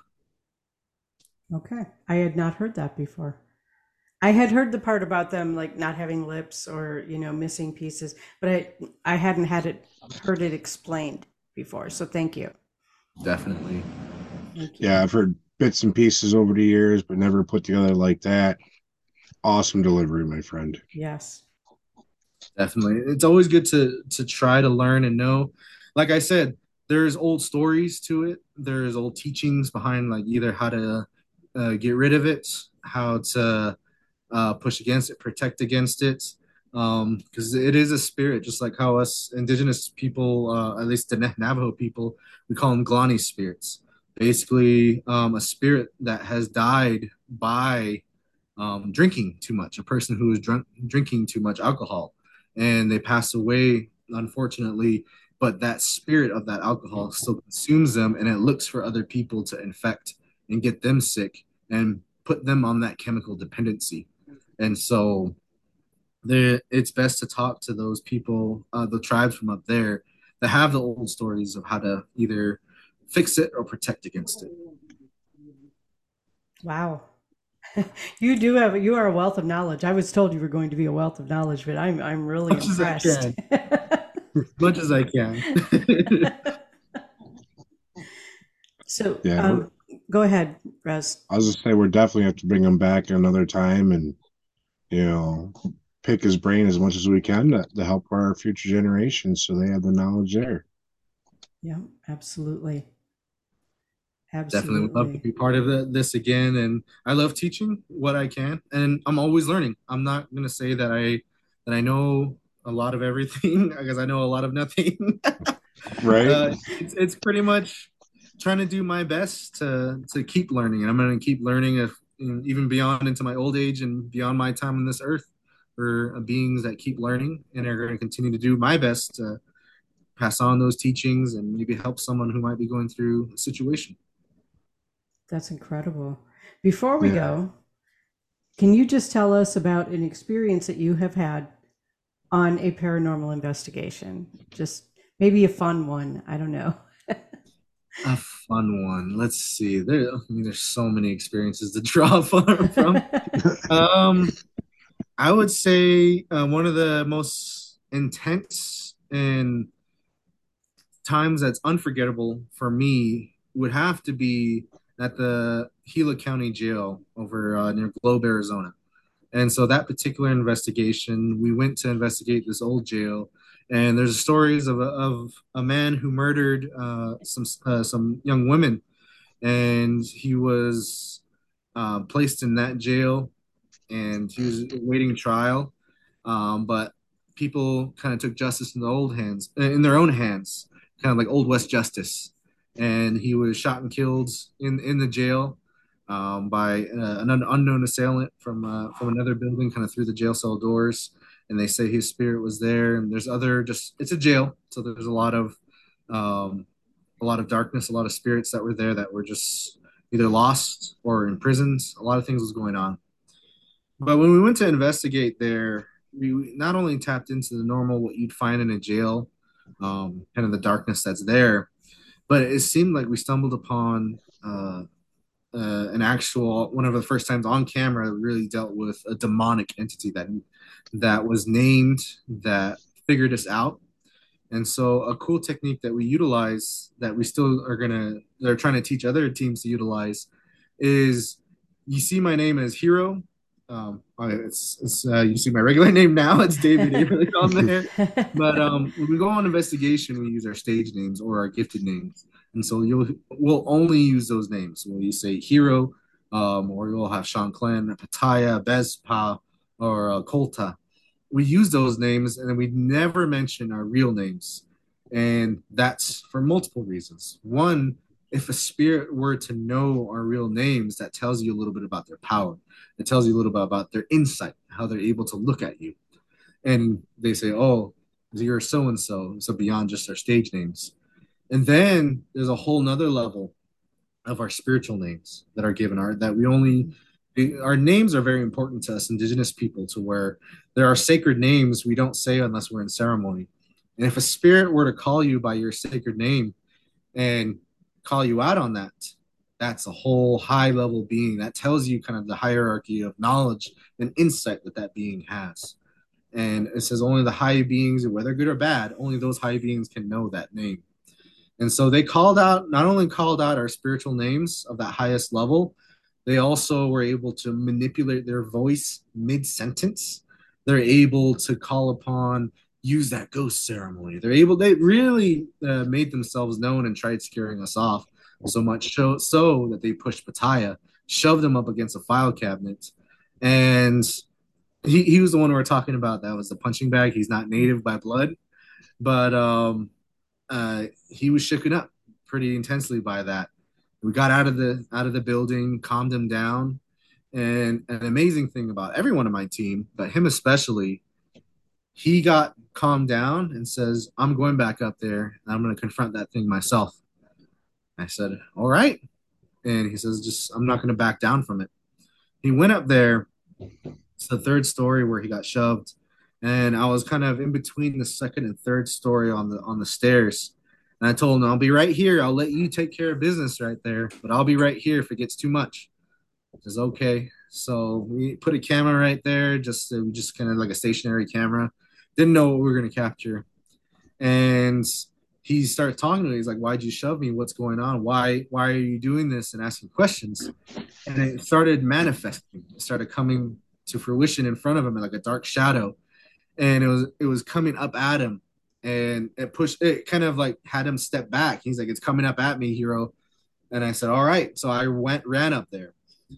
Okay. I had not heard that before. I had heard the part about them like not having lips or, you know, missing pieces, but I I hadn't had it heard it explained before. So thank you. Definitely. Thank you. Yeah, I've heard bits and pieces over the years, but never put together like that. Awesome delivery, my friend. Yes. Definitely. It's always good to to try to learn and know. Like I said, there's old stories to it. There's old teachings behind like either how to uh, get rid of it, how to uh, push against it, protect against it, because um, it is a spirit, just like how us indigenous people, uh, at least the Navajo people, we call them Glani spirits. Basically, um, a spirit that has died by um, drinking too much, a person who is drunk, drinking too much alcohol, and they pass away, unfortunately. But that spirit of that alcohol still consumes them, and it looks for other people to infect and get them sick and put them on that chemical dependency. And so it's best to talk to those people, uh, the tribes from up there that have the old stories of how to either fix it or protect against it. Wow. You do have you are a wealth of knowledge. I was told you were going to be a wealth of knowledge, but I'm I'm really Much as I impressed. can, much as I can. So, Yeah, we're, um, go ahead, Rez. I was just say we're definitely have to bring him back another time and you know pick his brain as much as we can to, to help our future generations so they have the knowledge there. Yeah, absolutely. Definitely would love to Absolutely. be part of the, this again, and I love teaching what I can, and I'm always learning. I'm not going to say that I that I know a lot of everything because I know a lot of nothing. Right? uh, it's it's pretty much trying to do my best to to keep learning, and I'm going to keep learning if even beyond into my old age and beyond my time on this earth. For beings that keep learning and are going to continue to do my best to pass on those teachings and maybe help someone who might be going through a situation. That's incredible. Before we Yeah. go, can you just tell us about an experience that you have had on a paranormal investigation? Just maybe a fun one. I don't know. A fun one. Let's see. There, I mean, there's so many experiences to draw from. Um, I would say uh, one of the most intense and times that's unforgettable for me would have to be at the Gila County Jail over uh, near Globe, Arizona. And so that particular investigation, we went to investigate this old jail, and there's stories of a, of a man who murdered uh, some uh, some young women, and he was uh, placed in that jail, and he was awaiting trial. Um, but people kind of took justice in the old hands, in their own hands, kind of like old West justice. And he was shot and killed in in the jail um, by uh, an unknown assailant from uh, from another building, kind of through the jail cell doors. And they say his spirit was there. And there's other just it's a jail, so there's a lot of um, a lot of darkness, a lot of spirits that were there that were just either lost or imprisoned. A lot of things was going on. But when we went to investigate there, we not only tapped into the normal what you'd find in a jail, um, kind of the darkness that's there, but it seemed like we stumbled upon uh, uh, an actual one of the first times on camera that really dealt with a demonic entity that that was named that figured us out. And so a cool technique that we utilize that we still are gonna they're trying to teach other teams to utilize is you see my name as Hero. Um, it's, it's uh, you see my regular name now. It's David Avery on there. But um, when we go on investigation, we use our stage names or our gifted names, and so you'll we'll only use those names. When you say Hero, um, or you'll have Sean Clan, Pataya, Bezpa, or uh, Kolta, we use those names and then we never mention our real names. And that's for multiple reasons. One, if a spirit were to know our real names, that tells you a little bit about their power. It tells you a little bit about their insight, how they're able to look at you. And they say, oh, you're so and so. So beyond just our stage names. And then there's a whole nother level of our spiritual names that are given our that we only our names are very important to us indigenous people to where there are sacred names we don't say unless we're in ceremony. And if a spirit were to call you by your sacred name and call you out on that, that's a whole high level being that tells you kind of the hierarchy of knowledge and insight that that being has. And it says only the high beings, whether good or bad, only those high beings can know that name. And so they called out, not only called out our spiritual names of that highest level, they also were able to manipulate their voice mid sentence. They're able to call upon, use that ghost ceremony. They're able, they really uh, made themselves known and tried scaring us off so much so, so that they pushed Pataya, shoved him up against a file cabinet. And he, he was the one we were talking about. That was the punching bag. He's not native by blood, but um, uh, he was shooken up pretty intensely by that. We got out of the out of the building, calmed him down, and an amazing thing about everyone on my team, but him especially, he got calmed down and says, "I'm going back up there, and I'm going to confront that thing myself." I said, "All right," and he says, "Just I'm not going to back down from it." He went up there. It's the third story where he got shoved, and I was kind of in between the second and third story on the on the stairs. And I told him, I'll be right here. I'll let you take care of business right there, but I'll be right here if it gets too much. He says, okay. So we put a camera right there, just uh, just kind of like a stationary camera. Didn't know what we were gonna capture, and he started talking to me. He's like, "Why'd you shove me? What's going on? Why why are you doing this?" And asking questions. And it started manifesting. It started coming to fruition in front of him like a dark shadow, and it was it was coming up at him, and it pushed it kind of like had him step back. He's like, "It's coming up at me, hero." And I said, "All right." So I went ran up there.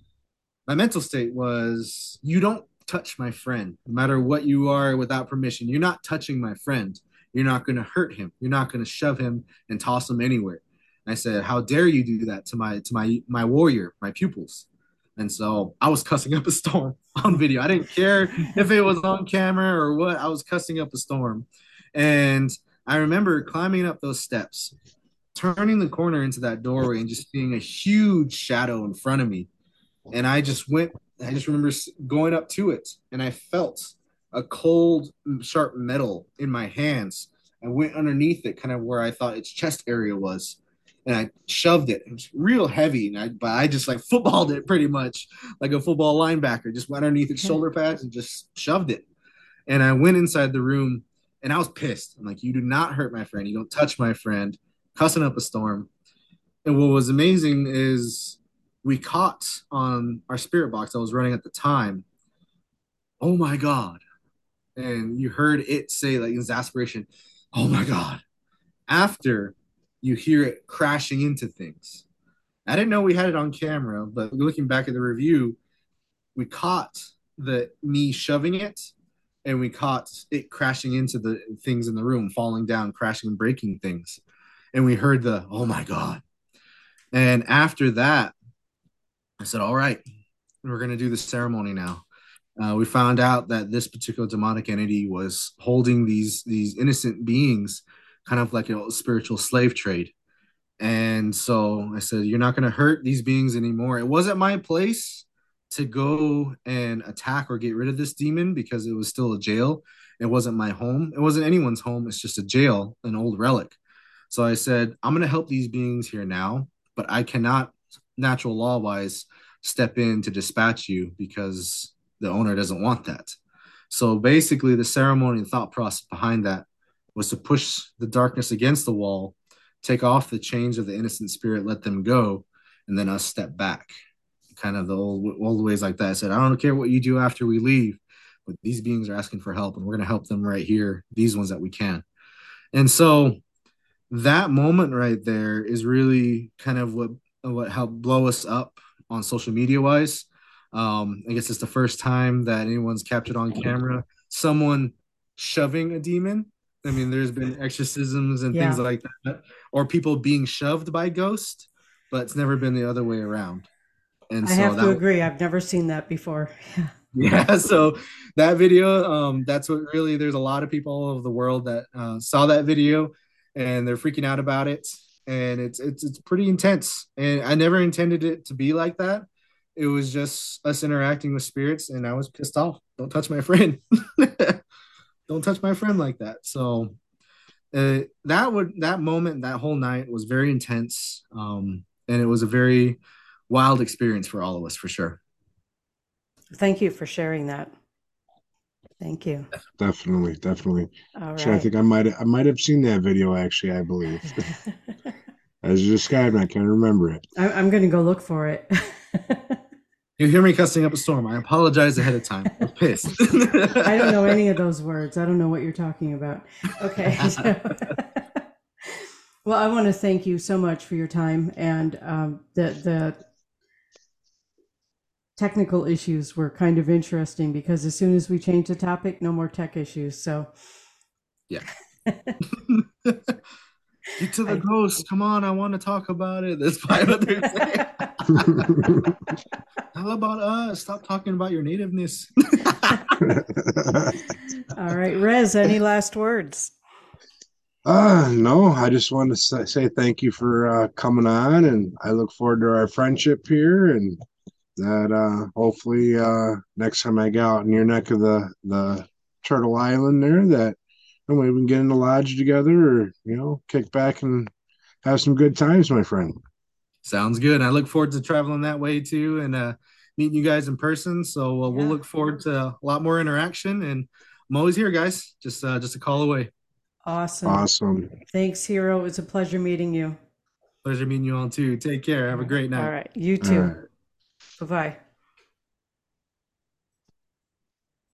My mental state was, you don't touch my friend, no matter what you are, without permission. You're not touching my friend. You're not going to hurt him. You're not going to shove him and toss him anywhere. And I said, "How dare you do that to my to my my warrior, my pupils?" And so I was cussing up a storm on video. I didn't care if it was on camera or what. I was cussing up a storm. And I remember climbing up those steps, turning the corner into that doorway and just seeing a huge shadow in front of me. And I just went, I just remember going up to it, and I felt a cold, sharp metal in my hands. I went underneath it, kind of where I thought its chest area was, and I shoved it. It was real heavy, and I, but I just like footballed it pretty much like a football linebacker. Just went underneath its shoulder pads and just shoved it. And I went inside the room, and I was pissed. I'm like, "You do not hurt my friend. You don't touch my friend." Cussing up a storm. And what was amazing is we caught on our spirit box that was running at the time, "Oh my God." And you heard it say, like, exasperation, "Oh my God." After you hear it crashing into things. I didn't know we had it on camera, but looking back at the review, we caught the me shoving it, and we caught it crashing into the things in the room, falling down, crashing and breaking things. And we heard the, "Oh my God." And after that, I said, "All right, we're going to do the ceremony now." Uh, we found out that this particular demonic entity was holding these these innocent beings, kind of like a spiritual slave trade. And so I said, "You're not going to hurt these beings anymore." It wasn't my place to go and attack or get rid of this demon because it was still a jail. It wasn't my home. It wasn't anyone's home. It's just a jail, an old relic. So I said, "I'm going to help these beings here now, but I cannot, natural law wise, step in to dispatch you because the owner doesn't want that." So basically, the ceremony and thought process behind that was to push the darkness against the wall, take off the chains of the innocent spirit, let them go, and then us step back. Kind of the old, old ways like that. I said, "I don't care what you do after we leave, but these beings are asking for help, and we're going to help them right here, these ones that we can." And so that moment right there is really kind of what what helped blow us up on social media wise. Um, I guess it's the first time that anyone's captured on camera someone shoving a demon. I mean, there's been exorcisms and Yeah. things like that, or people being shoved by ghosts, but it's never been the other way around. And I so have that to agree. I've never seen that before. yeah, so that video, um, that's what really, there's a lot of people all over the world that uh, saw that video, and they're freaking out about it. And it's it's it's pretty intense. And I never intended it to be like that. It was just us interacting with spirits, and I was pissed off. Don't touch my friend. Don't touch my friend like that. So uh, that would that moment, that whole night was very intense, um, and it was a very wild experience for all of us, for sure. Thank you for sharing that. Thank you. Definitely, definitely. All Actually, I right. think I might I might have seen that video. Actually, I believe, as you described, I can't remember it. I- I'm going to go look for it. You hear me cussing up a storm. I apologize ahead of time. I'm pissed. I don't know any of those words. I don't know what you're talking about. Okay. Well, I want to thank you so much for your time, and um, the the technical issues were kind of interesting because as soon as we change the topic, no more tech issues. So Yeah. Get to the I- ghost. Come on, I want to talk about it. That's why what they're saying. How about us? Stop talking about your nativeness. All right, Rez, any last words? Uh, no, I just want to say, say thank you for uh, coming on, and I look forward to our friendship here, and that uh, hopefully uh, next time I go out in your neck of the, the Turtle Island there, that maybe we can get in the lodge together, or, you know, kick back and have some good times, my friend. Sounds good. I look forward to traveling that way too. And uh, meeting you guys in person. So uh, we'll Yeah. look forward to a lot more interaction. And I'm always here, guys. Just uh, just a call away. Awesome. Awesome. Thanks, Hero. It was a pleasure meeting you. Pleasure meeting you all too. Take care. Have a great night. All right. You All too. right. Bye-bye.